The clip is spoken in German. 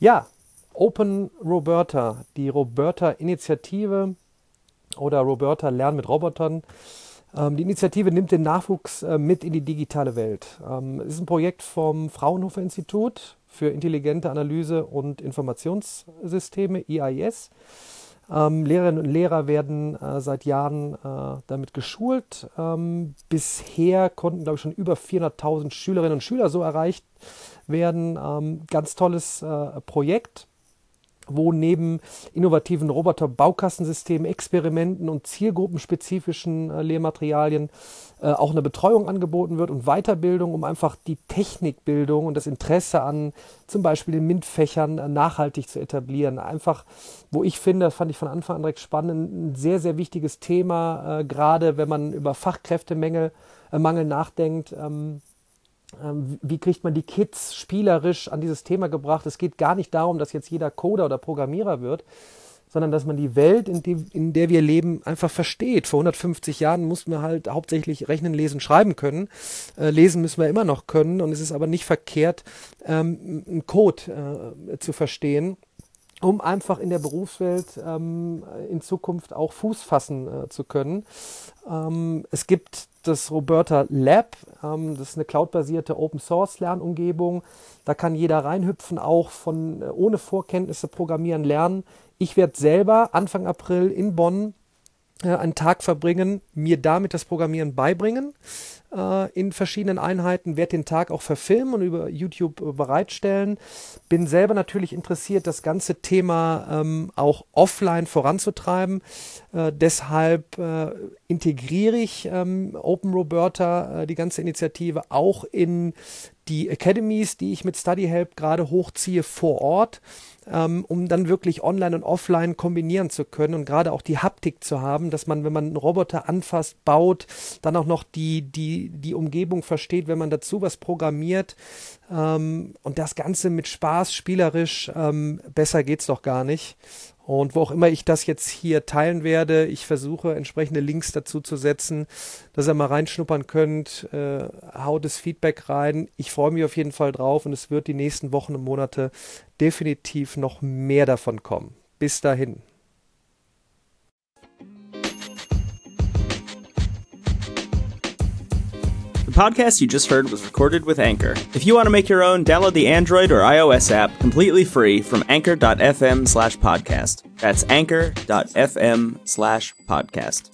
Ja, Open Roberta, die Roberta-Initiative oder Roberta Lernen mit Robotern. Die Initiative nimmt den Nachwuchs mit in die digitale Welt. Es ist ein Projekt vom Fraunhofer Institut für intelligente Analyse und Informationssysteme, IAIS. Lehrerinnen und Lehrer werden seit Jahren damit geschult. Bisher konnten, glaube ich, schon über 400.000 Schülerinnen und Schüler so erreicht werden. Ganz tolles Projekt, wo neben innovativen Roboter-Baukastensystemen, Experimenten und zielgruppenspezifischen Lehrmaterialien auch eine Betreuung angeboten wird und Weiterbildung, um einfach die Technikbildung und das Interesse an zum Beispiel den MINT-Fächern nachhaltig zu etablieren. Einfach, wo ich finde, das fand ich von Anfang an direkt spannend, ein sehr, sehr wichtiges Thema, gerade wenn man über Fachkräftemangel nachdenkt. Wie kriegt man die Kids spielerisch an dieses Thema gebracht? Es geht gar nicht darum, dass jetzt jeder Coder oder Programmierer wird, sondern dass man die Welt, in der wir leben, einfach versteht. Vor 150 Jahren mussten wir halt hauptsächlich rechnen, lesen, schreiben können. Lesen müssen wir immer noch können, und es ist aber nicht verkehrt, einen Code zu verstehen, um einfach in der Berufswelt in Zukunft auch Fuß fassen zu können. Es gibt das Roberta Lab, das ist eine cloudbasierte Open-Source-Lernumgebung. Da kann jeder reinhüpfen, auch ohne Vorkenntnisse programmieren lernen. Ich werde selber Anfang April in Bonn einen Tag verbringen, mir damit das Programmieren beibringen in verschiedenen Einheiten, werde den Tag auch verfilmen und über YouTube bereitstellen. Bin selber natürlich interessiert, das ganze Thema auch offline voranzutreiben. Deshalb integriere ich Open Roberta, die ganze Initiative, auch in die Academies, die ich mit StudyHelp gerade hochziehe vor Ort, um dann wirklich online und offline kombinieren zu können und gerade auch die Haptik zu haben, dass man, wenn man einen Roboter anfasst, baut, dann auch noch die Umgebung versteht, wenn man dazu was programmiert, und das Ganze mit Spaß, spielerisch, besser geht's doch gar nicht. Und wo auch immer ich das jetzt hier teilen werde, ich versuche entsprechende Links dazu zu setzen, dass ihr mal reinschnuppern könnt, haut das Feedback rein. Ich freue mich auf jeden Fall drauf, und es wird die nächsten Wochen und Monate definitiv noch mehr davon kommen. Bis dahin. The podcast you just heard was recorded with Anchor. If you want to make your own, download the Android or iOS app completely free from anchor.fm/podcast. That's anchor.fm/podcast.